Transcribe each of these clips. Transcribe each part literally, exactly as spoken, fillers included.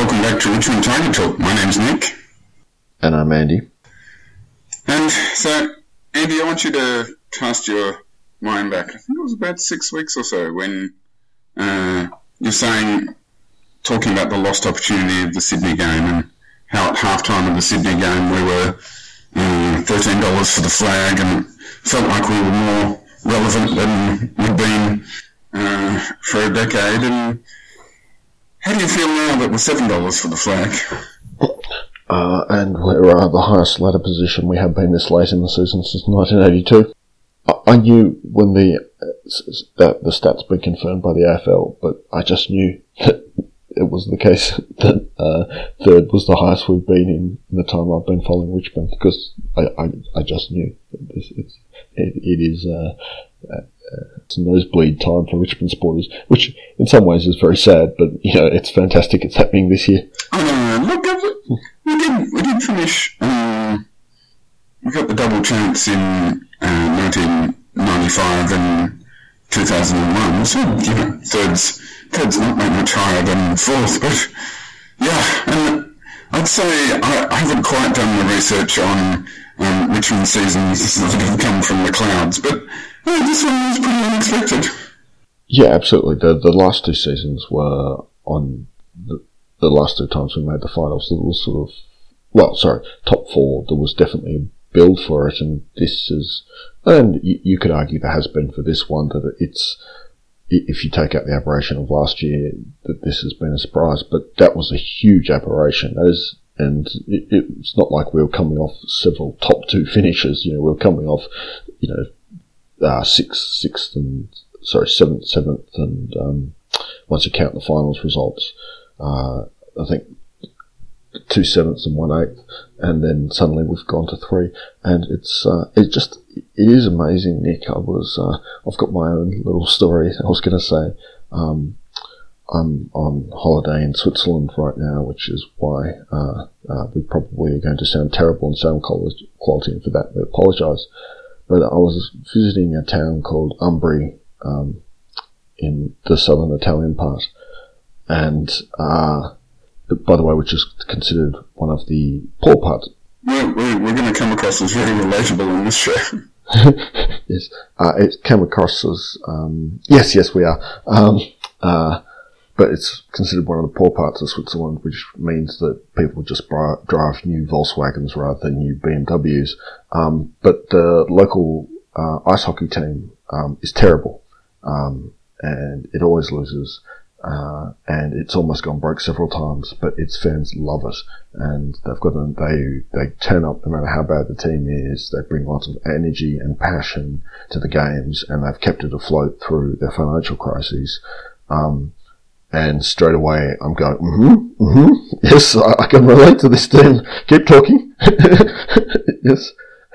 welcome back to Richmond Tiger Talk. My name's Nick. And I'm Andy. And so, Andy, I want you to cast your mind back. I think it was about six weeks or so when uh, you're saying, talking about the lost opportunity of the Sydney game and how at halftime of the Sydney game we were um, thirteen dollars for the flag and it felt like we were more relevant than we'd been uh, for a decade. And how do you feel now that we're seven dollars for the flag? Uh, and we're uh, the highest ladder position we have been this late in the season since nineteen eighty-two. I, I knew when the uh, that the stats been confirmed by the A F L, but I just knew that it was the case that uh, third was the highest we've been in, in the time I've been following Richmond, because I, I, I just knew that this it's, it, it is uh, uh, it's a nosebleed time for Richmond supporters, which in some ways is very sad, but you know it's fantastic it's happening this year. Uh, look, we did we did finish. Um, we got the double chance in uh, nineteen ninety-five and two thousand one. So you know, thirds thirds not that much higher than fourth, but yeah. And I'd say I, I haven't quite done the research on um, Richmond seasons that have come from the clouds, but uh, this one was pretty unexpected. Yeah, absolutely. The the last two seasons were on the. The last two times we made the finals, there was sort of, well, sorry, top four, there was definitely a build for it, and this is, and you, you could argue there has been for this one, that it's, if you take out the aberration of last year, that this has been a surprise, but that was a huge aberration. That is, and it, it's not like we were coming off several top two finishes, you know, we were coming off, you know, uh, sixth, sixth and, sorry, seventh, seventh, and, um, once you count the finals results, Uh, I think two sevenths and one eighth, and then suddenly we've gone to three, and it's uh, it just it is amazing, Nick. I was uh, I've got my own little story. I was going to say um, I'm on holiday in Switzerland right now, which is why uh, uh, we probably are going to sound terrible in sound quality, and for that we apologise. But I was visiting a town called Umbri um, in the southern Italian part. And, uh, by the way, which is considered one of the poor parts. We're, we're, we're going to come across as very relatable in this show. Yes. Uh, it came across as, um, yes, yes, we are. Um, uh, but it's considered one of the poor parts of Switzerland, which means that people just bri- drive new Volkswagens rather than new B M Ws. Um, but the local, uh, ice hockey team, um, is terrible. Um, and it always loses. Uh, and it's almost gone broke several times, but its fans love it, and they've got a, they they turn up no matter how bad the team is. They bring lots of energy and passion to the games, and they've kept it afloat through their financial crises. Um, and straight away, I'm going, mm-hmm, mm-hmm, yes, I, I can relate to this team. Keep talking. Yes,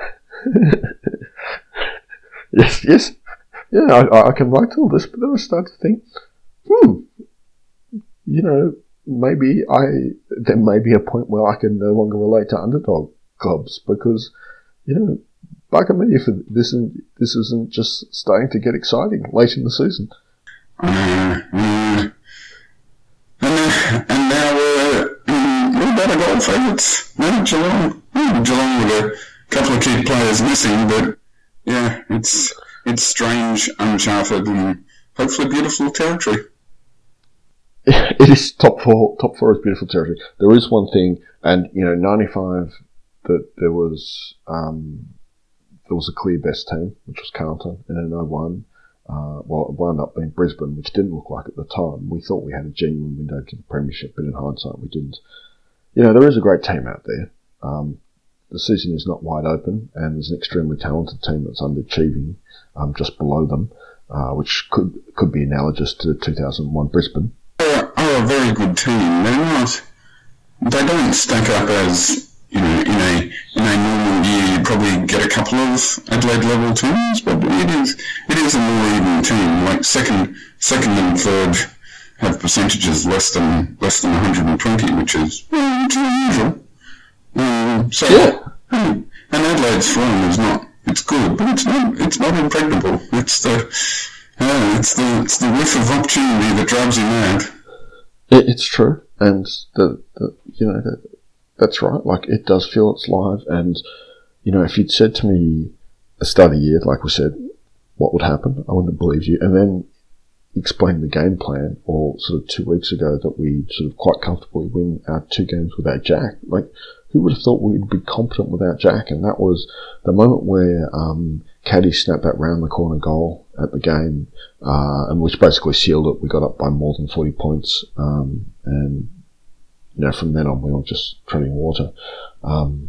yes, yes, yeah, I, I can relate to all this, but then I start to think, hmm. You know, maybe I, there may be a point where I can no longer relate to underdog clubs because, you know, bugger me if this isn't, this isn't just starting to get exciting late in the season. Uh, uh, and, and now we're, um, we're better goal favourites. No, Geelong, oh, Geelong with a couple of key players missing, but yeah, it's, it's strange, uncharted and hopefully beautiful territory. It is top four. Top four is beautiful territory. There is one thing, and you know, ninety-five that there was um, there was a clear best team, which was Carlton, and in oh one, uh, well, it wound up being Brisbane, which didn't look like at the time. We thought we had a genuine window to the premiership, but in hindsight, we didn't. You know, there is a great team out there. Um, the season is not wide open, and there's an extremely talented team that's underachieving um, just below them, uh, which could could be analogous to two thousand one Brisbane. Are a very good team. They're not. They don't stack up as, you know, in a in a normal year. You probably get a couple of Adelaide level teams, but it is it is a more even team. Like second second and third have percentages less than less than one hundred twenty, which is well, which is unusual. Um, so yeah. and Adelaide's form is not. It's good, but it's not. It's not impregnable. It's the uh, it's the it's the whiff of opportunity that drives you mad. It, it's true. and the, the you know the, that's right. Like, it does feel it's live, and you know, if you'd said to me at the start of the year, like we said, what would happen, I wouldn't have believed you, and then explain the game plan, or sort of two weeks ago that we sort of quite comfortably win our two games without Jack. Like, who would have thought we'd be competent without Jack? And that was the moment where um, Caddy snapped that round the corner goal at the game, uh, and which basically sealed it. We got up by more than forty points, um, and you know, from then on we were just treading water. Um,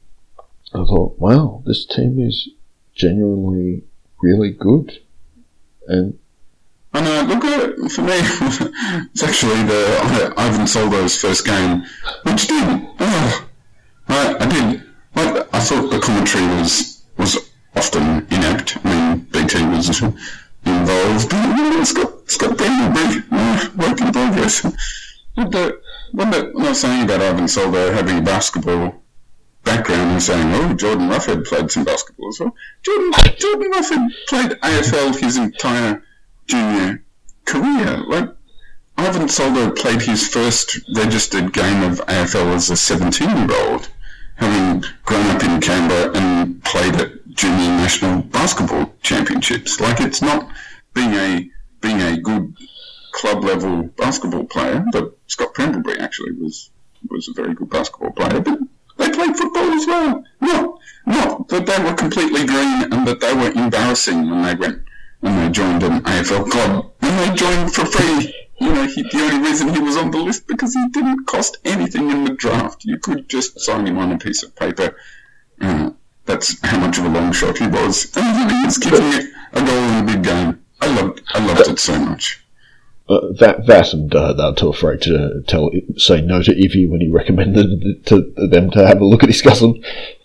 I thought, wow, this team is genuinely really good, and I know, look at it, for me, it's actually the Ivan Soldo's first game, which did, oh, I, I did, like, I thought the commentary was was often inept. I mean, B T was involved, but you know, it's got, it's got Brendan uh, work in progress. But the, when, the, when I was saying about Ivan Soldo having a basketball background and saying, oh, Jordan Ruffhead played some basketball as well. Jordan, Jordan Ruffhead played A F L his entire junior career. Like, Ivan Soldo played his first registered game of A F L as a seventeen-year-old, having grown up in Canberra and played at junior national basketball championships. Like, it's not being a being a good club-level basketball player, but Scott Pendlebury actually was was a very good basketball player, but they played football as well. Not, not that they were completely green and that they were embarrassing when they went when they joined an A F L club. And they joined for free. You know, he, the only reason he was on the list because he didn't cost anything in the draft. You could just sign him on a piece of paper. Uh, that's how much of a long shot he was. And he was kicking it a goal in a big game. I loved, I loved it so much. Uh, that that and uh, they were too afraid to tell say no to Ivy when he recommended to them to have a look at his cousin.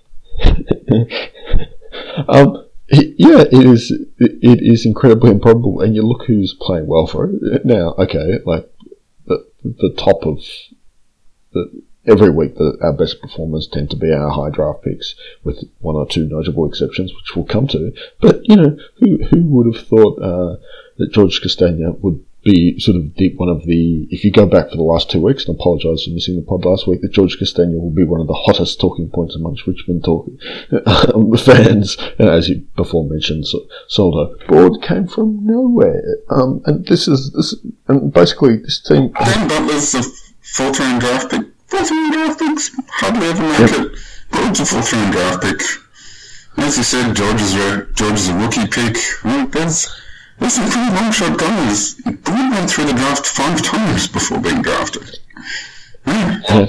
um, yeah, it is. It is incredibly improbable, and you look who's playing well for it now. Okay, like the the top of the every week, the, our best performers tend to be our high draft picks, with one or two notable exceptions, which we'll come to. But you know, who who would have thought uh, that George Castagna would be sort of deep one of the, if you go back for the last two weeks, and I apologise for missing the pod last week, that George Castagna will be one of the hottest talking points amongst Richmond talk, um, fans, and as you before mentioned, so, Soldo. Broad came from nowhere, um, and this is, this, and basically this team... Ben Butler's a fourth round draft pick. Fourth round draft picks hardly ever make yep. it. Broad's a fourth round draft pick. As you said, George is a, George is a rookie pick. Well, there's... There's some pretty long shot guys. Broad went through the draft five times before being drafted. Yeah. Yeah.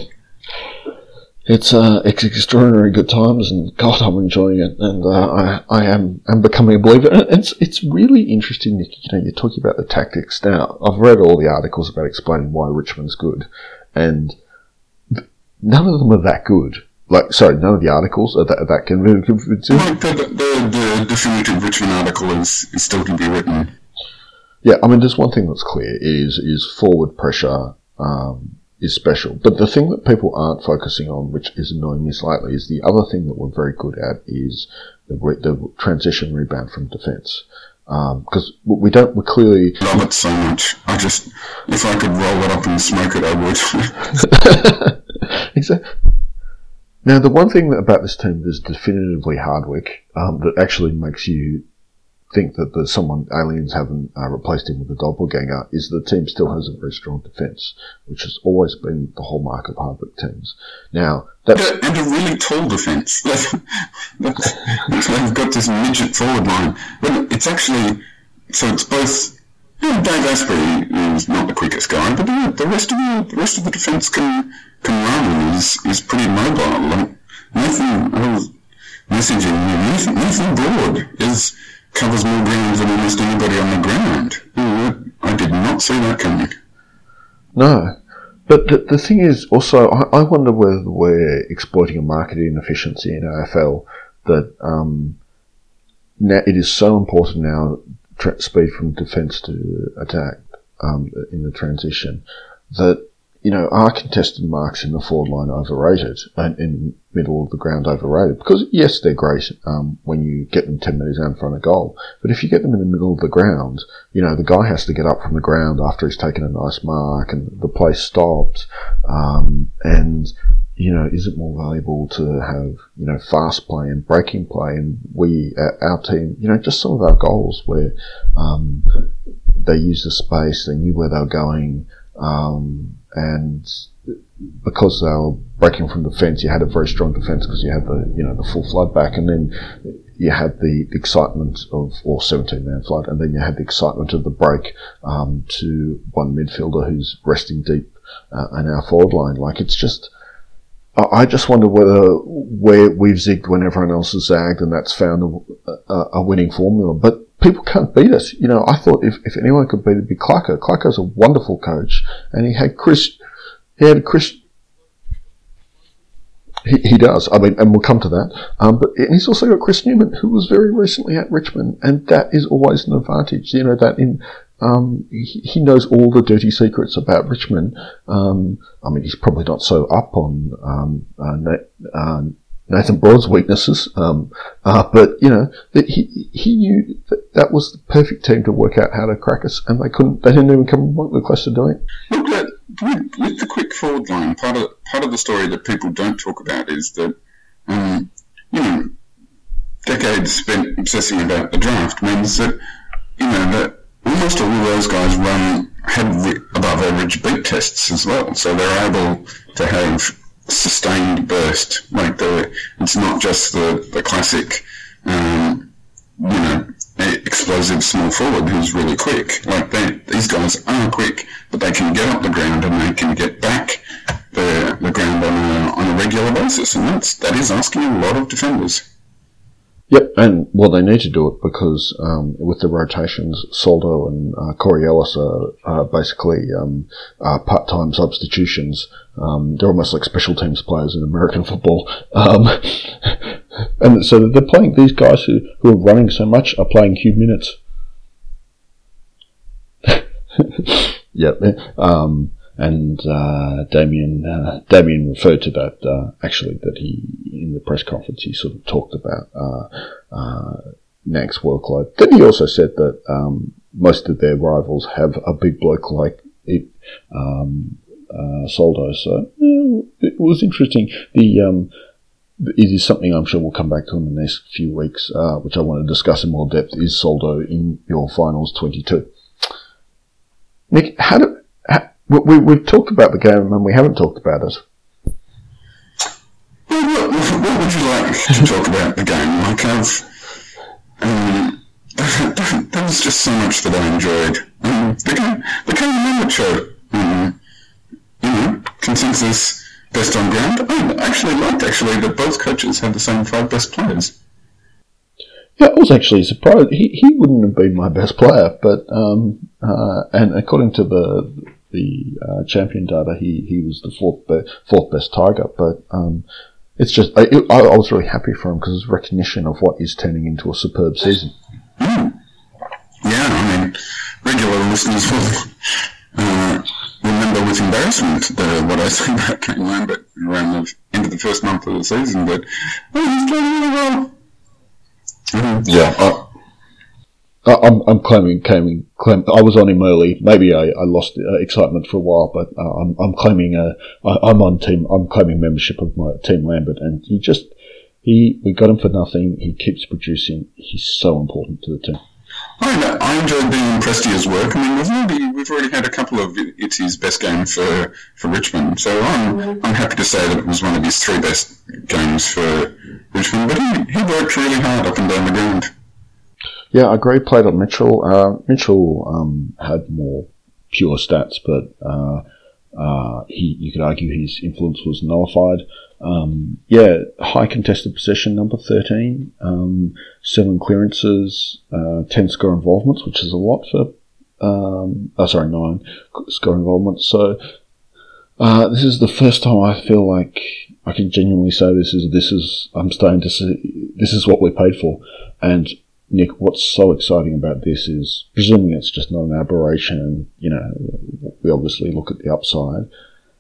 It's uh, it's extraordinary good times, and God, I'm enjoying it, and uh, I I am am becoming a believer. And it's it's really interesting, Nick. You know, you're talking about the tactics. Now, I've read all the articles about explaining why Richmond's good, and none of them are that good. Like, sorry, none of the articles are that, are that convincing. Like the, the, the definitive Richmond article is, is still to be written. Yeah, I mean, there's one thing that's clear is is forward pressure um, is special. But the thing that people aren't focusing on, which is annoying me slightly, is the other thing that we're very good at is the, re- the transition rebound from defence. Because um, we don't, we clearly... I love it so much. I just, if I could roll it up and smoke it, I would. Exactly. Now, the one thing about this team that's definitively Hardwick, um, that actually makes you think that there's someone, aliens haven't uh, replaced him with a doppelganger, is the team still has a very strong defence, which has always been the hallmark of Hardwick teams. Now, that's... And a, and a really tall defence. They've got this midget forward line. But it's actually, so it's both, you know, Dave Asprey is not the quickest guy, but the, the rest of the, the rest of the defence can... can run is, is pretty mobile. Like Nathan, I was messaging you, Nathan, Nathan Broad is, covers more ground than almost anybody on the ground. Oh, I did not see that coming. No. But the, the thing is, also, I, I wonder whether we're exploiting a market inefficiency in A F L that um, now it is so important now, tra- speed from defence to attack um, in the transition, that you know, are contested marks in the forward line overrated and in middle of the ground overrated? Because yes, they're great um, when you get them ten metres out in front of goal, but if you get them in the middle of the ground, you know, the guy has to get up from the ground after he's taken a nice mark and the play stopped. Um, and you know, is it more valuable to have, you know, fast play and breaking play? And we, our team, you know, just some of our goals where um, they used the space, they knew where they were going. Um, and because they were breaking from defence, you had a very strong defence because you had the, you know, the full flood back, and then you had the excitement of, or seventeen man flood, and then you had the excitement of the break, um, to one midfielder who's resting deep, uh, in our forward line. Like, it's just, I just wonder whether, where we've zigged when everyone else has zagged, and that's found a, a, a winning formula. But people can't beat us. You know, I thought if, if anyone could beat it, it'd be Clarko. Clarko's a wonderful coach, and he had Chris, he had Chris, he, he does, I mean, and we'll come to that, um, but he's also got Chris Newman, who was very recently at Richmond, and that is always an advantage, you know, that in, um, he, he knows all the dirty secrets about Richmond. um, I mean, he's probably not so up on, um, uh, uh, Nathan Broad's weaknesses, um, uh, but, you know, that he he knew that that was the perfect team to work out how to crack us, and they couldn't, they didn't even come close to doing it. Look, that, with the quick forward line, part of, part of the story that people don't talk about is that, um, you know, decades spent obsessing about the draft means that, you know, that almost all of those guys run, have above average beat tests as well, so they're able to have sustained burst. Like, the, it's not just the, the classic, um, you know, explosive small forward who's really quick. Like, they, these guys are quick, but they can get up the ground and they can get back the, the ground on a, on a regular basis, and that's, that is asking a lot of defenders. Yep, and well, they need to do it because um, with the rotations, Soldo and uh, Corey Ellis are, are basically um, uh, part-time substitutions. Um, they're almost like special teams players in American football. Um, and so they're playing, these guys who, who are running so much are playing cube minutes. Yep. Um, and uh, Damien uh, Damien referred to that, uh, actually, that he, in the press conference, he sort of talked about uh, uh, Nank's workload. Then he also said that um, most of their rivals have a big bloke like it, um, uh, Soldo. So yeah, it was interesting. The um, it is something I'm sure we'll come back to in the next few weeks, uh, which I want to discuss in more depth. Is Soldo in your finals twenty-two? Nick, how do how, we, we've talked about the game and we haven't talked about it. Well, what, what would you like to talk about the game? Like, I've, um, that, that was just so much that I enjoyed. Um, the game, the game amateur, um, you know, consensus best on ground. I actually liked actually that both coaches had the same five best players. Yeah, I was actually surprised. He he wouldn't have been my best player, but um, uh, and according to the the uh, champion data, he, he was the fourth be- fourth best Tiger. But um, it's just I, it, I was really happy for him because it's recognition of what is turning into a superb season. Mm. Yeah, I mean, regular listeners will uh, remember with embarrassment the, what I said about Kane Lambert around the end of the first month of the season. But oh, he's playing really well. Mm-hmm. Yeah, I, I'm, I'm claiming, claiming, claim. I was on him early. Maybe I, I lost uh, excitement for a while, but uh, I'm, I'm claiming. Uh, I, I'm on team. I'm claiming membership of my team Lambert, and he just he. We got him for nothing. He keeps producing. He's so important to the team. I, I enjoyed being in Prestia's work. I mean, we've already we've already had a couple of it's his best game for, for Richmond, so I'm I'm happy to say that it was one of his three best games for Richmond. But he, he worked really hard up and down the ground. Yeah, I agree. Played on Mitchell. Uh, Mitchell um, had more pure stats, but uh, uh, he you could argue his influence was nullified. Um, yeah, high contested possession, number thirteen, um, seven clearances, uh, ten score involvements, which is a lot for, um, oh, sorry, nine score involvements. So, uh, this is the first time I feel like I can genuinely say this is, this is, I'm starting to see, this is what we're paid for. And Nick, what's so exciting about this is, presuming it's just not an aberration, and, you know, we obviously look at the upside,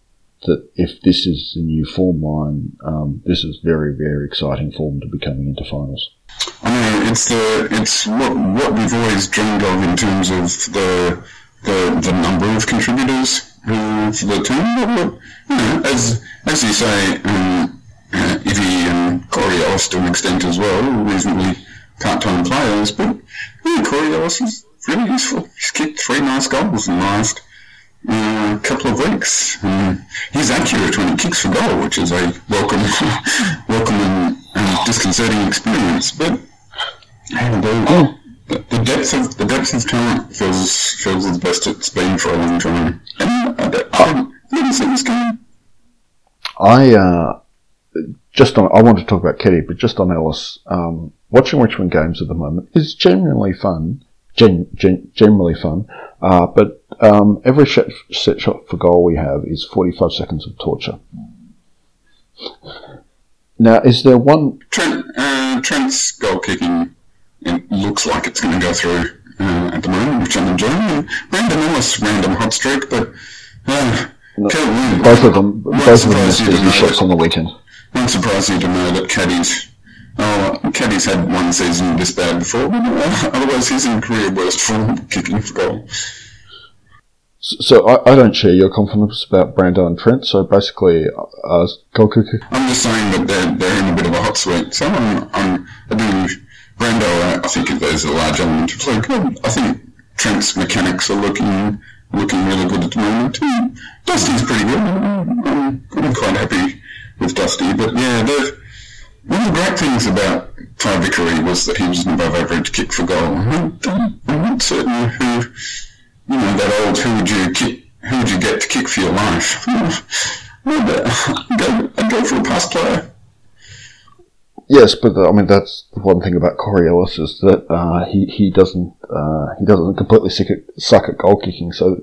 that if this is the new form line, um, this is very, very exciting form to be coming into finals. I know, it's the it's what what we've always dreamed of in terms of the the, the number of contributors uh, for the team. But, you know, as as you say, um, uh, Ivy and Corey Ellis to an extent as well, reasonably part-time players. But yeah, Corey Ellis is really useful. He's kicked three nice goals in the last uh, couple of weeks. Um, he's accurate when he kicks for goal, which is a welcome, welcome and, and disconcerting experience. But and, uh, the, the depth of the depth of talent feels feels the best it's been for a long time. And I don't, I don't, I don't see this game. I uh, just on, I want to talk about Keddy, but just on Ellis. Um, watching Richmond games at the moment is genuinely fun. Gen, gen, generally fun, uh, but um, every set, set shot for goal we have is forty-five seconds of torture. Now, is there one... Trent, uh, Trent's goal kicking, it looks like it's going to go through uh, at the moment, which I'm enjoying. And Brandon Ellis, random hot streak, but uh, no, Wynn, both of them, both of them missed easy shots that, on the weekend. Won't surprise you to know that Caddy's Oh, Caddy's had one season this bad before, but uh, otherwise he's in career worst form kicking for goal. So I, I don't share your confidence about Brando and Trent, so basically, uh, goal kicker. I'm just saying that they're, they're in a bit of a hot sweat. So I'm, I'm, I do, Brando, I think there's a large element of fluke. I think Trent's mechanics are looking looking really good at the moment. And Dusty's pretty good. I'm, I'm quite happy with Dusty, but yeah, they're... One of the great things about Ty Vickery was that he was an above average kick for goal. I'm not certain who, you know, that old who would you kick, who would you get to kick for your life? I'd go, I'd go for a past player. Yes, but I mean that's the one thing about Corey Ellis is that uh, he he doesn't uh, he doesn't completely suck at, suck at goal kicking. So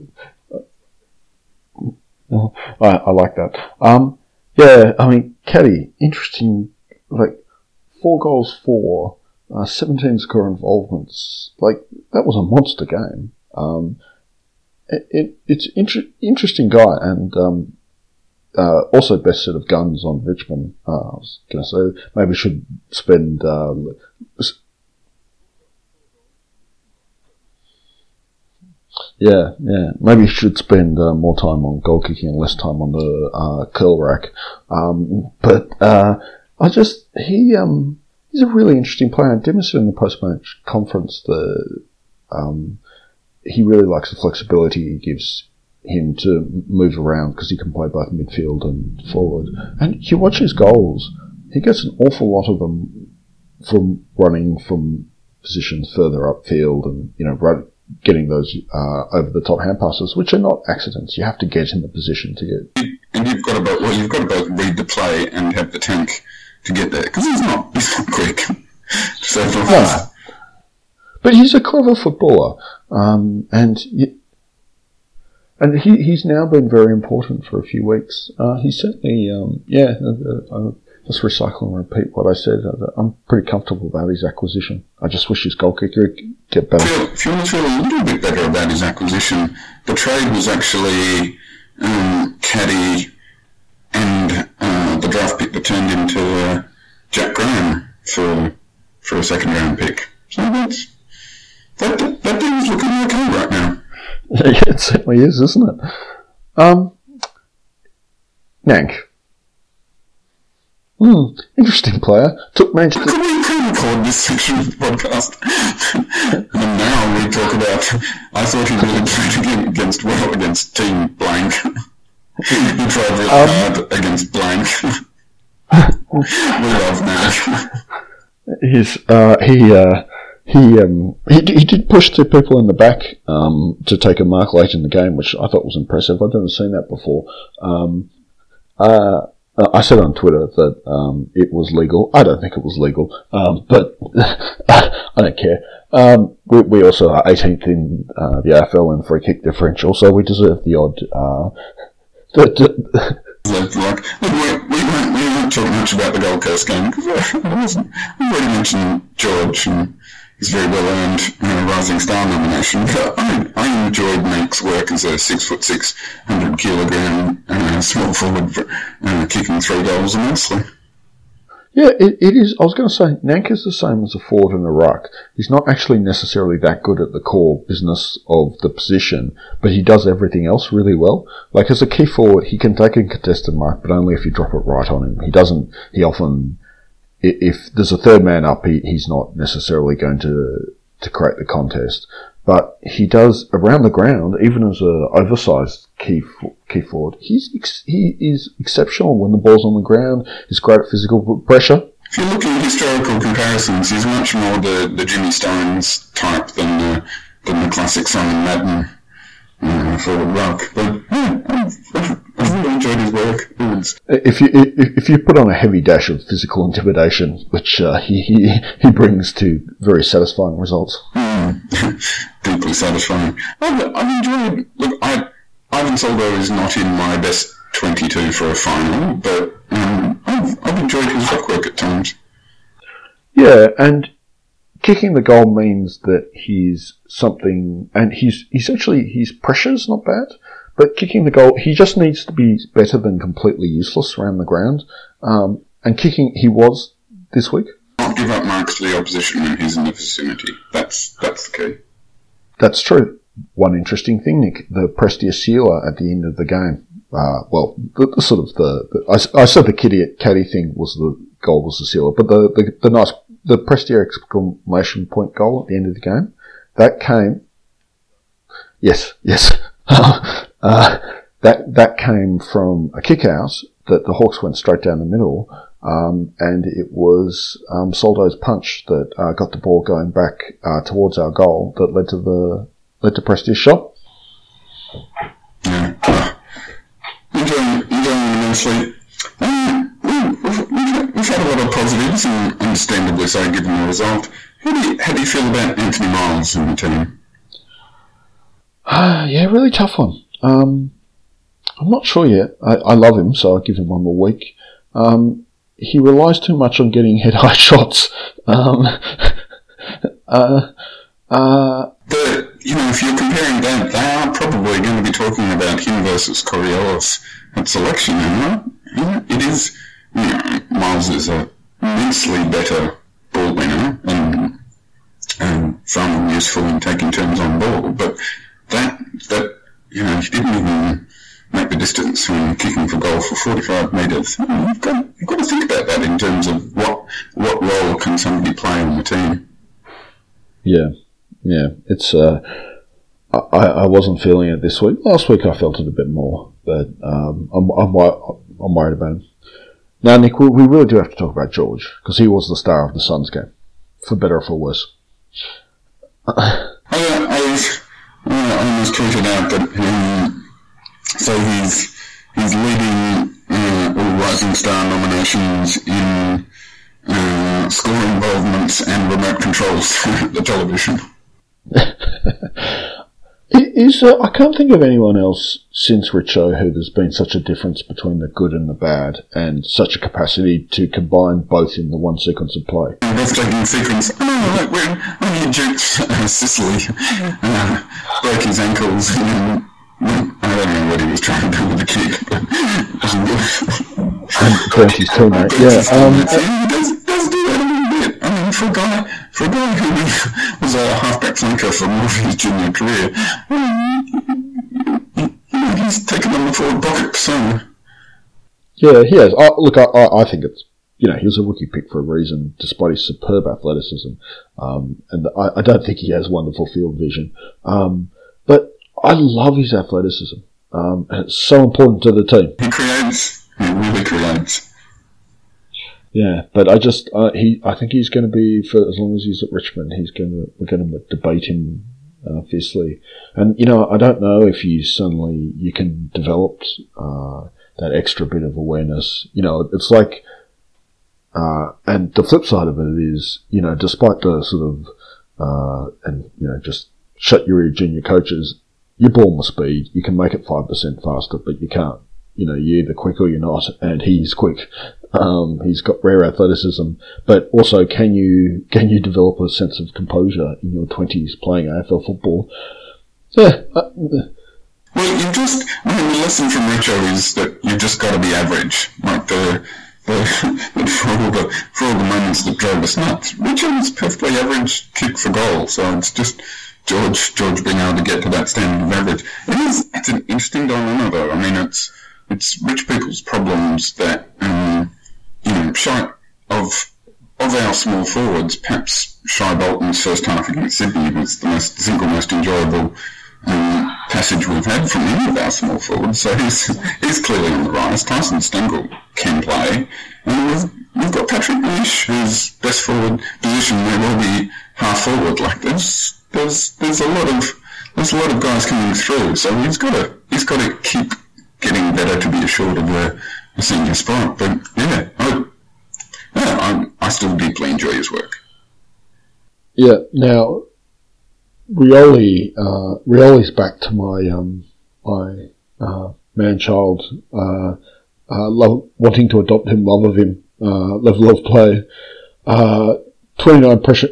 uh, I, I like that. Um, yeah, I mean, Caddy, interesting. Like, four goals for, uh, seventeen score involvements. Like, that was a monster game. Um, it, it it's inter- interesting guy, and um, uh, also best set of guns on Richmond. Uh, I was going to say maybe should spend. Um, yeah, yeah. Maybe should spend uh, more time on goal kicking and less time on the uh, curl rack. Um, but. Uh, I just, he, um, he's a really interesting player. And Dimmer said in the post-match conference that, um, he really likes the flexibility he gives him to move around because he can play both midfield and forward. And you watch his goals, he gets an awful lot of them from running from positions further upfield and, you know, run, getting those, uh, over the top hand passes, which are not accidents. You have to get in the position to get. And you've got to both, well, you've got to both read the play and have the tank to get there, because he's not, he's not quick. So no. But he's a clever footballer, um, and and he he's now been very important for a few weeks. Uh, he's certainly, um, yeah, uh, uh, just recycle and repeat what I said. I'm pretty comfortable about his acquisition. I just wish his goal kicker would get better. If you want to feel a little bit better about his acquisition, the trade was actually um, Caddy and uh, the draft pick that turned into uh, Jack Graham for for a second round pick. So that's that that, that thing's looking okay right now. Yeah, it certainly is, isn't it? Um, Nank. Hmm, interesting player. Took Manchester. Could we can record this section of the podcast? And now we talk about. I thought he really played against well against Team Blank. He tried really um, hard against Blank. We love Nash. He's, uh, he, uh, he, um, he, he did push two people in the back, um, to take a mark late in the game, which I thought was impressive. I've never seen that before. Um, uh, I said on Twitter that, um, it was legal. I don't think it was legal. Um, but I don't care. Um, we, we also are eighteenth in, uh, the A F L in free kick differential, so we deserve the odd, uh, Like, like, we, we, won't, we won't talk much about the Gold Coast game because I wasn't. We've already mentioned George, and his very well earned uh, Rising Star nomination. But I, I enjoyed Meek's work as a six foot six, hundred kilogram uh, small forward, uh, kicking three goals immensely. Yeah, it, it is. I was going to say, Nank is the same as a forward and a ruck. He's not actually necessarily that good at the core business of the position, but he does everything else really well. Like, as a key forward, he can take a contested mark, but only if you drop it right on him. He doesn't, he often, if there's a third man up, he, he's not necessarily going to, to create the contest. But he does, around the ground, even as a oversized key key forward, he's ex- he is exceptional when the ball's on the ground. He's great at physical pressure. If you look at historical comparisons, he's much more the, the Jimmy Stones type than the, than the classic Simon Madden uh, forward ruck. But yeah, I've, I've really enjoyed his work. If you if, if you put on a heavy dash of physical intimidation, which uh, he, he he brings to very satisfying results. Mm. Deeply satisfying. I've, I've enjoyed. Look, I, Ivan Soldo is not in my best twenty-two for a final, but um, I've, I've enjoyed his ruck work at times. Yeah, and kicking the goal means that he's something, and he's essentially his pressure's not bad, but kicking the goal, he just needs to be better than completely useless around the ground. Um, and kicking, he was this week. Not give up marks to the opposition when he's in the vicinity. That's that's the key. That's true. One interesting thing, Nick, the Prestia Sealer at the end of the game. Uh, well, the, the sort of the, the I, I said the kitty caddy thing was the goal was the sealer, but the, the, the nice, the Prestia exclamation point goal at the end of the game, that came, yes, yes, uh, that, that came from a kick out that the Hawks went straight down the middle, um, and it was, um, Soldo's punch that, uh, got the ball going back, uh, towards our goal that led to the, led to Prestia's shot. Yeah. Enjoying, enjoying immensely. Um, we've, we've, we've had a lot of positives, and understandably so, given the result. How do you, how do you feel about Anthony Miles in the team? Uh, yeah, really tough one. Um, I'm not sure yet. I, I love him, so I'll give him one more week. Um, he relies too much on getting head-high shots. Um, uh, uh, the, you know, if you're comparing that, they are probably going to be talking about him versus Coriolis at selection, isn't it? Yeah, it is, you know, Miles is a immensely better ball winner and, and far more useful in taking turns on ball, but that, that, you know, he didn't even make the distance when kicking for goal for forty-five metres. Oh, you've got, you've got to think about that in terms of what, what role can somebody play on the team. Yeah. Yeah, it's. Uh, I I wasn't feeling it this week. Last week I felt it a bit more, but um, I'm I'm I'm worried about him. Now, Nick, we, we really do have to talk about George because he was the star of the Suns game, for better or for worse. I, I was I almost tweeted out that um, so he's he's leading uh, all Rising Star nominations in uh, score involvements and remote controls through the television. Is uh, I can't think of anyone else since Richo who there's been such a difference between the good and the bad, and such a capacity to combine both in the one sequence of play. Breathtaking sequence. I know, like when when he jukes uh, Sicily, uh, broke his ankles, and I don't know what he was trying to do with the kick, but it wasn't good. And burnt his teammate. Yeah, um, yeah, he does, does do that a little bit. I mean, for a guy, for a guy who was a halfback flanker for more of his junior career, well, you know, he's taken on the forward pocket persona. Yeah, he has. I, look, I, I think it's, you know, he was a rookie pick for a reason, despite his superb athleticism. Um, and I, I don't think he has wonderful field vision. Um, but I love his athleticism. Um, and it's so important to the team. He creates. He really creates. Yeah, but I just uh, he I think he's going to be, for as long as he's at Richmond, he's going to we're going to debate him uh, fiercely. And you know, I don't know if you suddenly you can develop uh, that extra bit of awareness. You know, it's like, uh, and the flip side of it is, you know, despite the sort of uh, and you know, just shut your ear, junior coaches. Your ball must speed. You can make it five percent faster, but you can't. you know, you're either quick or you're not, and he's quick. Um, he's got rare athleticism, but also can you can you develop a sense of composure in your twenties playing A F L football? Yeah. Uh, well, you just, I mean, the lesson from Richo is that you've just got to be average. Like the, the for, all the for all the moments that drove us nuts, Richo is perfectly average kick for goal, so it's just George George being able to get to that standard of average. It is, it's an interesting dilemma, though. I mean, it's it's rich people's problems that, um, you know, Shy, of of our small forwards, perhaps Shy Bolton's first half against Sydney was the most the single most enjoyable um, passage we've had from any of our small forwards. So he's he's clearly on the rise. Tyson Stengel can play, and we've, we've got Patrick Nish, whose best forward position may well be half forward. Like there's there's there's a lot of there's a lot of guys coming through. So he's got to he's got to keep getting better to be assured of a, a senior spot. But yeah, I, yeah, I I still deeply enjoy his work. Yeah. Now, Rioli, uh, Rioli's back to my um my uh, man-child uh, uh, love, wanting to adopt him, love of him, uh, level of play. Uh, twenty-nine pressure.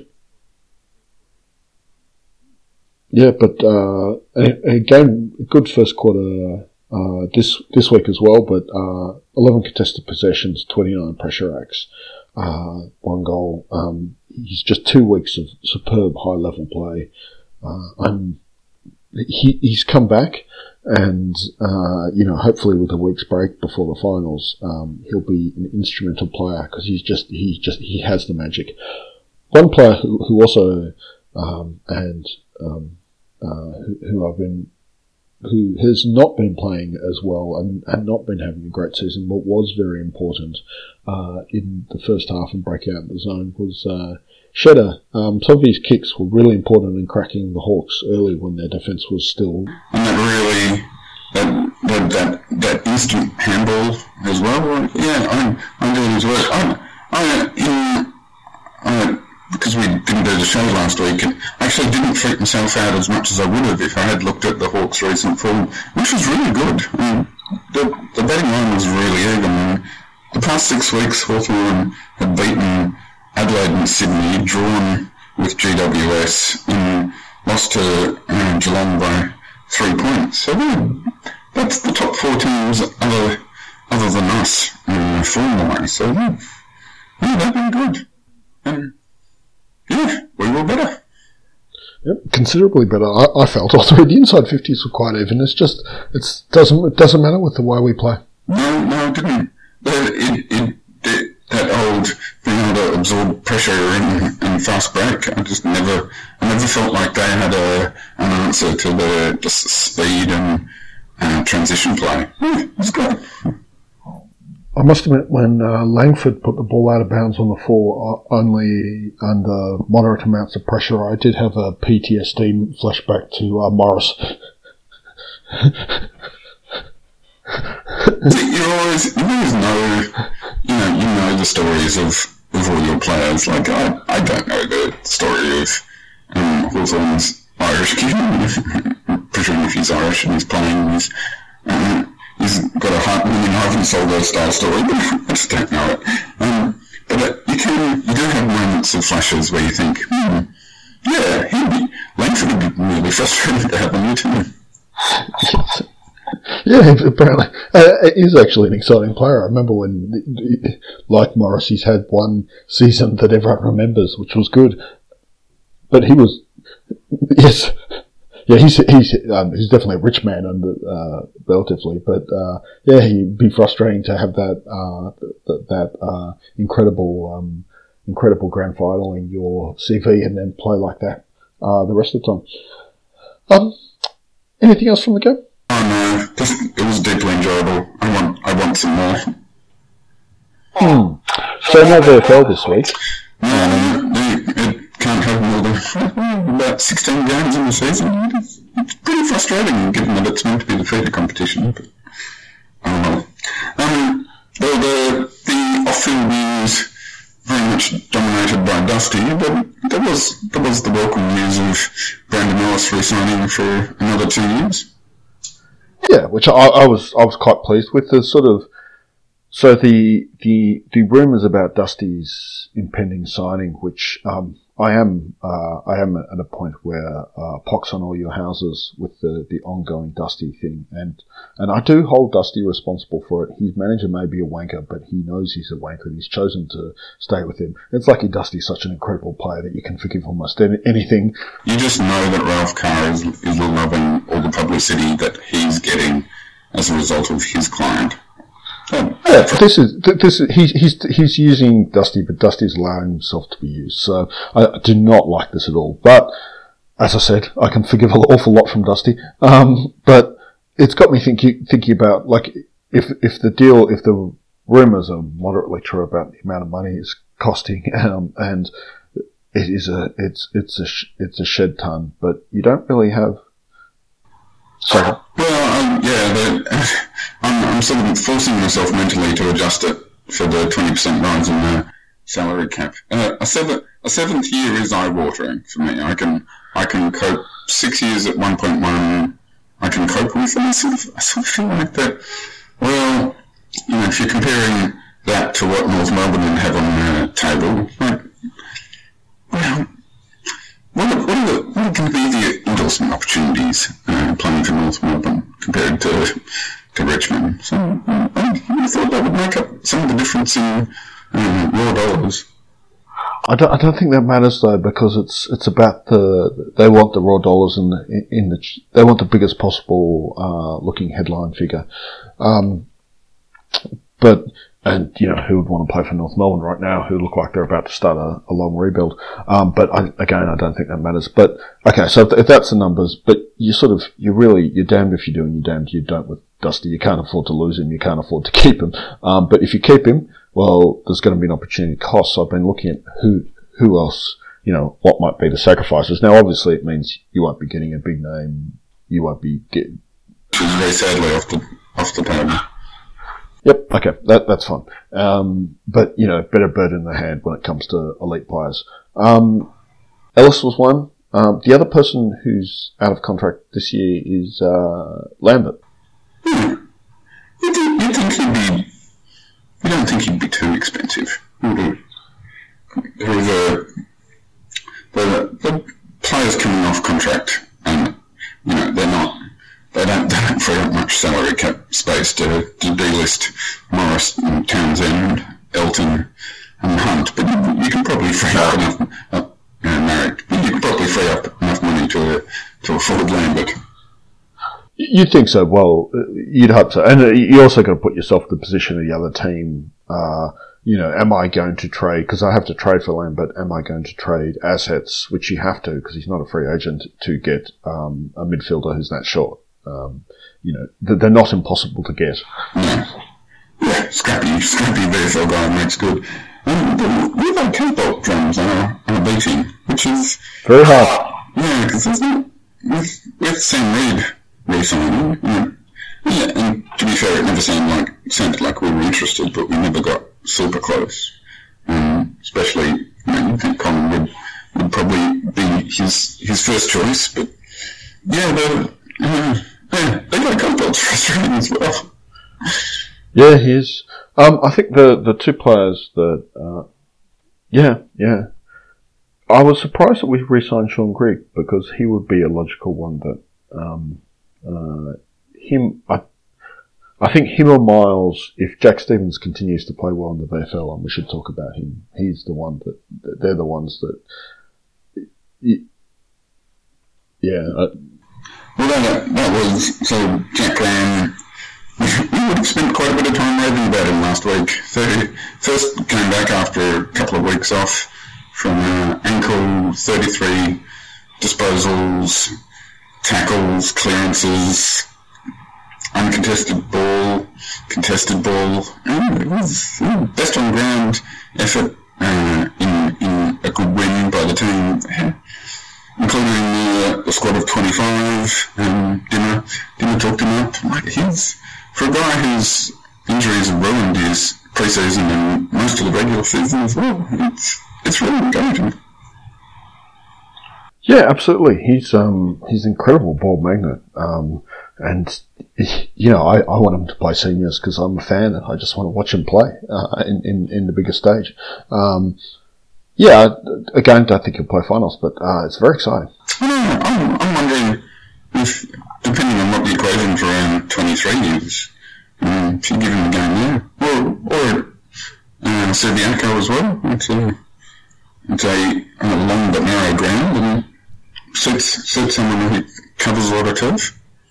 Yeah, but uh, again, good first quarter uh, this this week as well. But uh, eleven contested possessions, twenty-nine pressure acts, uh, one goal. Um, he's just two weeks of superb high level play. Uh, I'm he he's come back, and uh, you know, hopefully with a week's break before the finals, um, he'll be an instrumental player because he's just he just he has the magic. One player who who also um, and um, uh, who, who I've been, who has not been playing as well and, and not been having a great season, but was very important uh, in the first half and break out in the zone was uh, Shedder. Um, some of his kicks were really important in cracking the Hawks early when their defence was still. And that really, that that that, that instant handball as well. Yeah, I'm I'm doing his work. I I in. I, because we didn't do the show last week, and I actually didn't freak myself out as much as I would have if I had looked at the Hawks' recent form, which was really good. I mean, the, the batting line was really even. I mean, the past six weeks, Hawthorn had beaten Adelaide and Sydney, drawn with G W S, and lost to uh, Geelong by three points. So that's the top four teams other, other than us, uh, form-wise. So yeah, yeah, they've been good. And yeah, we were better. Yep, considerably better. I, I felt. Although the inside fifties were quite even. It's just it doesn't it doesn't matter with the way we play. No, no, it didn't. It, it, it, that old being able to absorb pressure and, and fast break. I just never, I never felt like they had a an answer to the just speed and uh, transition play. Yeah, it was good. I must admit, when uh, Langford put the ball out of bounds on the floor, uh, only under moderate amounts of pressure, I did have a P T S D flashback to uh, Morris. you always, you always know, you know, you know the stories of, of all your players. Like I, I don't know the story of um, Hawthorn's Irish kid. Presumably, if he's Irish and he's playing, he's. Uh, He's got a heart winning Ivan Soldo style story, but I just don't know it. Um, but uh, you can, you do have moments of flashes where you think, hmm, yeah, he'd be, Langford would be really frustrated to have on you too. Yeah, apparently. Uh, he's actually an exciting player. I remember when, like Morris, he's had one season that everyone remembers, which was good. But he was, yes. Yeah, he's he's um, he's definitely a rich man under uh, relatively, but uh, yeah, he'd be frustrating to have that uh, that, that uh, incredible um, incredible grand final in your C V and then play like that uh, the rest of the time. Um, anything else from the game? Oh no, just, it was deeply enjoyable. I want I want some more. Hmm. So no V F L this week. No, um, it can't have more than about sixteen games in the season. It's, it's pretty frustrating, given that it's meant to be the feeder competition. But I don't know. Um, well, the the off-field news very much dominated by Dusty, but there was there was the welcome news of Brandon Ellis re-signing for another two years. Yeah, which I, I was I was quite pleased with. The sort of so the the the rumours about Dusty's impending signing, which um, I am uh, I am at a point where uh, pox on all your houses with the, the ongoing Dusty thing, and and I do hold Dusty responsible for it. His manager may be a wanker, but he knows he's a wanker, and he's chosen to stay with him. It's lucky Dusty's such an incredible player that you can forgive almost any, anything. You just know that Ralph Carr is, is loving all the publicity that he's getting as a result of his client. Oh, yeah, this is this is he's he's he's using Dusty, but Dusty's allowing himself to be used. So I do not like this at all. But as I said, I can forgive an awful lot from Dusty. Um, but it's got me thinking thinking about like if if the deal if the rumours are moderately true about the amount of money it's costing, um, and it is a it's it's a it's a shed ton, but you don't really have. Sorry. Well, um, yeah, I'm, I'm sort of forcing myself mentally to adjust it for the twenty percent rise in the salary cap. Uh, a, seven, a seventh year is eye-watering for me. I can I can cope. Six years at one point one, I can cope with, and I sort of, I sort of feel like that, well, you know, if you're comparing that to what North Melbourne have on the table, like, well, What are, what, are the, what are going to be the endorsement opportunities uh, playing for North Melbourne compared to to Richmond? So uh, I would have thought that would make up some of the difference in um, raw dollars. I don't, I don't think that matters though, because it's it's about the they want the raw dollars in the in the they want the biggest possible uh, looking headline figure, um, but. And, you know, who would want to play for North Melbourne right now, who look like they're about to start a, a long rebuild. Um, but I, again, I don't think that matters. But, okay, so if, if that's the numbers, but you sort of, you really, you're damned if you do and you're damned if you don't with Dusty. You can't afford to lose him. You can't afford to keep him. Um, but if you keep him, well, there's going to be an opportunity cost. So I've been looking at who, who else, you know, what might be the sacrifices. Now, obviously, it means you won't be getting a big name. You won't be getting. Very sadly off the, off the table. Yep, okay, that, that's fine. Um, but, you know, better bird in the hand when it comes to elite players. Um, Ellis was one. Um, the other person who's out of contract this year is uh, Lambert. Hmm. You think, you think he'd be... You don't think he'd be too expensive, would you? There was a... The, the players coming off contract, and, you know, they're not... They don't, they don't free up much salary cap space to, to delist Morris and Townsend, Elton and Hunt, but you, you can probably free up enough, uh, you know, Marrick, but you can probably free up enough money to to afford Lambert. You'd think so. Well, you'd hope so. And you also got to put yourself in the position of the other team. Uh, you know, am I going to trade, because I have to trade for Lambert, am I going to trade assets, which you have to, because he's not a free agent, to get um, a midfielder who's that short? Um, you know, they're not impossible to get. No. Yeah, scrappy, scrappy V F L guy makes good. Um, but we've had K-pop drums on our, on our B team, which is... Very hard. Yeah, because there's not... With, with Sam Reid re-signing, you know, yeah, and to be fair, it never seemed like, sounded like we were interested, but we never got super close. Um, especially, you know, you think Colin would, would probably be his, his first choice, but yeah, they're... Uh, Yeah, they got a couple of frustrating as well. Yeah, he is. Um, I think the, the two players that, uh, yeah, yeah. I was surprised that we re-signed Sean Grigg, because he would be a logical one that, um, uh, him, I, I think him or Miles, if Jack Stevens continues to play well in the V F L, and we should talk about him, he's the one that, they're the ones that, yeah, uh, Well, that, that was, so Jack Graham, we would have spent quite a bit of time raving about him last week. So first came back after a couple of weeks off from uh, ankle, thirty-three disposals, tackles, clearances, uncontested ball, contested ball. Oh, it was uh, best on ground effort uh, in, in a good win by the team. Yeah. Including uh, a squad of twenty-five, and Dimmer, Dimmer talked him up. Like, he's, for a guy whose injuries have ruined his pre-season and most of the regular season as well, it's it's really encouraging. Yeah, absolutely. He's um he's an incredible ball magnet, um, and you know, I, I want him to play seniors because I'm a fan and I just want to watch him play uh, in, in, in the bigger stage. Um, yeah, again, don't think he'll play finals, but uh, it's very exciting. I don't know, I'm, I'm wondering if, depending on what the equation for round twenty-three is, um, if you give him a game there, or, or uh, Subiaco as well. It's a, it's a, a long but narrow ground and suits, suits someone who covers a lot of turf.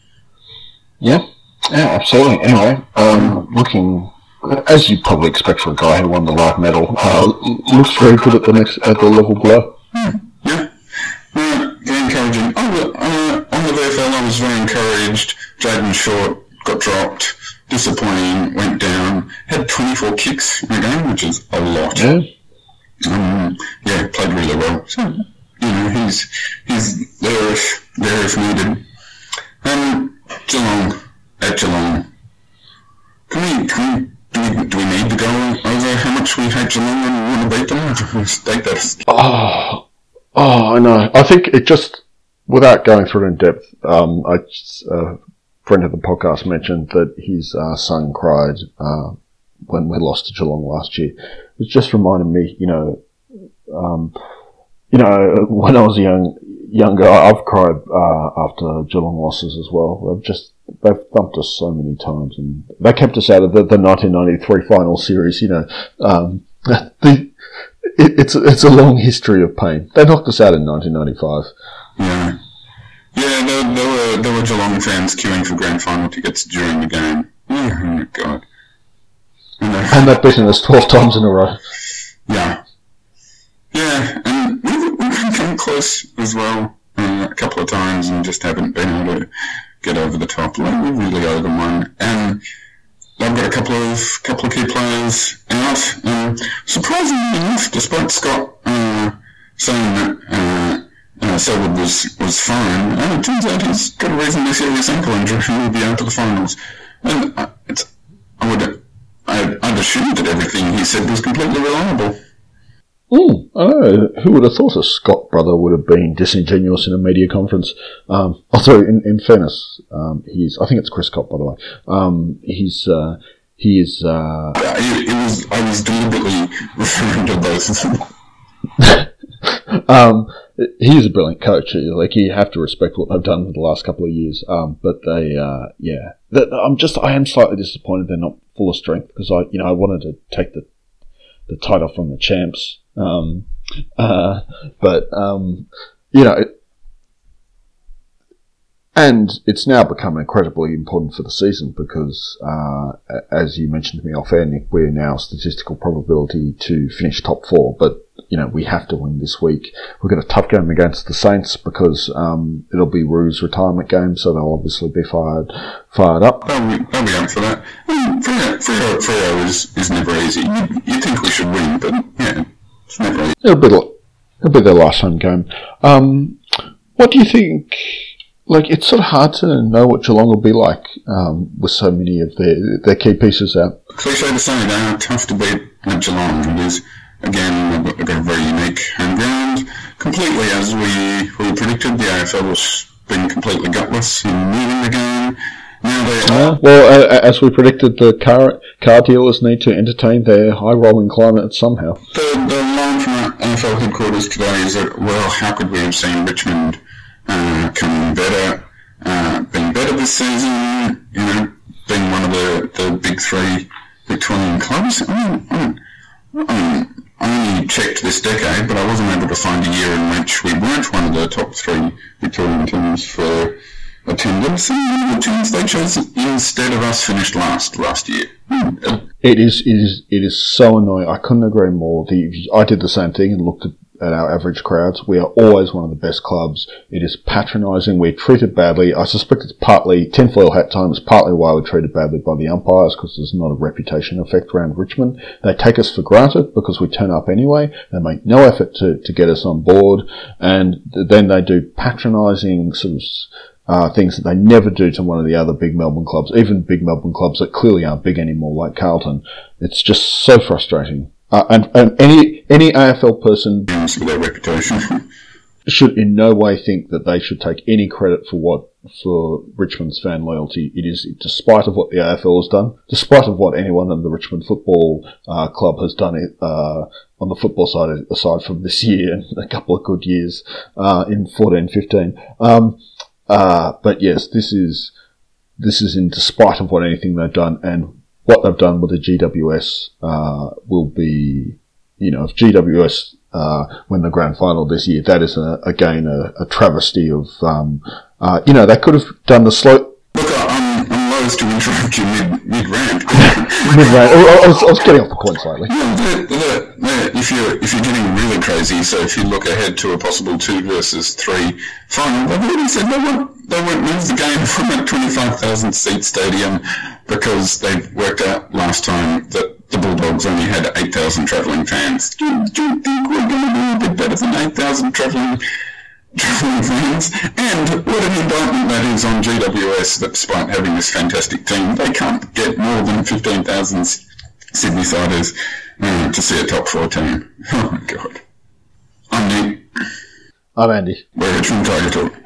Yeah, yeah, absolutely. Anyway, um, looking, as you probably expect for a guy who won the live medal, uh, looks very good at the next at the level below. Hmm. Yeah, uh, very encouraging. Oh, uh, on the V F L, I was very encouraged. Jaden Short got dropped, disappointing, went down, had twenty-four kicks in the game, which is a lot. Yeah, um, yeah, played really well. So, you know, he's he's there if there if needed. Um. Geelong, at Geelong. Can we, can we, do we, do we need to go over how much we hate Geelong and want to beat them? Or do we state that? Oh, oh, I know. I think it just, without going through it in depth, um, I just, a friend of the podcast mentioned that his uh, son cried uh, when we lost to Geelong last year. It just reminded me, you know, um, you know, when I was young, younger, I've cried uh, after Geelong losses as well. They've just they've thumped us so many times, and they kept us out of the, the nineteen ninety-three final series. You know, um, the it, it's it's a long history of pain. They knocked us out in nineteen ninety-five. Yeah, yeah. There, there were there were Geelong fans queuing for grand final tickets during the game. Oh my god! And, and they've beaten us twelve times in a row. Yeah. Yeah, and we've, we've come close as well uh, a couple of times and just haven't been able to get over the top. Like, we really owe them one. And they've got a couple of couple of key players out. Um, surprisingly enough, despite Scott uh, saying that uh, uh, Selwood was, was fine, uh, it turns out he's got a reasonably serious ankle injury and will be out to the finals. And uh, it's, I would, I'd, I'd assumed that everything he said was completely reliable. Mm, I know. Who would have thought a Scott brother would have been disingenuous in a media conference? Um, although, in, in fairness, um, he's, I think it's Chris Scott, by the way. Um, he's, uh, he is, uh... It, it was, I was deliberately referring to both of them. um, he is a brilliant coach. Like, you have to respect what they've done for the last couple of years. Um, but they, uh, yeah. I'm just, I am slightly disappointed they're not full of strength because I, you know, I wanted to take the, the title from the champs. Um, uh, but, um, you know, it, and it's now become incredibly important for the season because, uh, as you mentioned to me off air, Nick, we're now statistical probability to finish top four, but, you know, we have to win this week. We've got a tough game against the Saints because, um, it'll be Rue's retirement game, so they'll obviously be fired, fired up. They'll be, they'll be up for that. I mean, Freo, Freo, Freo is, is never easy. You, you think we should win, but, yeah. It'll be, it'll be their last home game. Um, what do you think? Like, it's sort of hard to know what Geelong will be like um, with so many of their their key pieces out. Cliche to say, they are tough to beat at Geelong. It is, again, they've got a very unique home ground. Completely as we, we predicted, the A F L was being completely gutless in moving the game. Now they are. Uh, well, uh, as we predicted, the car car dealers need to entertain their high rolling climate somehow. The, the line from our A F L headquarters today is that, well, how could we have seen Richmond uh, coming better, uh, being better this season, you know, being one of the, the big three Victorian clubs? I mean, I mean, I mean, I only checked this decade, but I wasn't able to find a year in which we weren't one of the top three Victorian teams for attendance, and the teams they chose instead of us finished last last year. It is, it is, it is so annoying. I couldn't agree more. The, I did the same thing and looked at, at our average crowds. We are always one of the best clubs. It is patronising. We're treated badly. I suspect it's partly tinfoil hat time. It's partly why we're treated badly by the umpires because there's not a reputation effect around Richmond. They take us for granted because we turn up anyway. They make no effort to, to get us on board, and then they do patronising sort of Uh, things that they never do to one of the other big Melbourne clubs, even big Melbourne clubs that clearly aren't big anymore, like Carlton. It's just so frustrating. Uh, and, and any any A F L person with their reputation. should in no way think that they should take any credit for what for Richmond's fan loyalty. It is, despite of what the A F L has done, despite of what anyone in the Richmond Football uh, Club has done it uh, on the football side, aside from this year and a couple of good years uh, in fourteen fifteen. Um, uh, but yes, this is this is in despite of what anything they've done, and what they've done with the G W S uh, will be, you know, if G W S uh, win the grand final this year, that is a, again a, a travesty of, um, uh, you know, they could have done the slow. Look, I'm, I'm loath to interrupt you mid mid rant. mid rant. I, I, was, I was getting off the point slightly. No, the, the, the, if you're if you're getting really crazy, so if you look ahead to a possible two versus three final, they've already said they won't they won't move the game from a twenty-five thousand seat stadium because they've worked out last time that the Bulldogs only had eight thousand travelling fans. Do you, do you think we're going to be a bit better than eight thousand travelling travelling fans? And what an indictment that is on G W S, that despite having this fantastic team, they can't get more than fifteen thousand Sydney-siders uh, to see a top four team. Oh my God. I'm Nick. I'm Andy. We're Richmond Tiger Talk.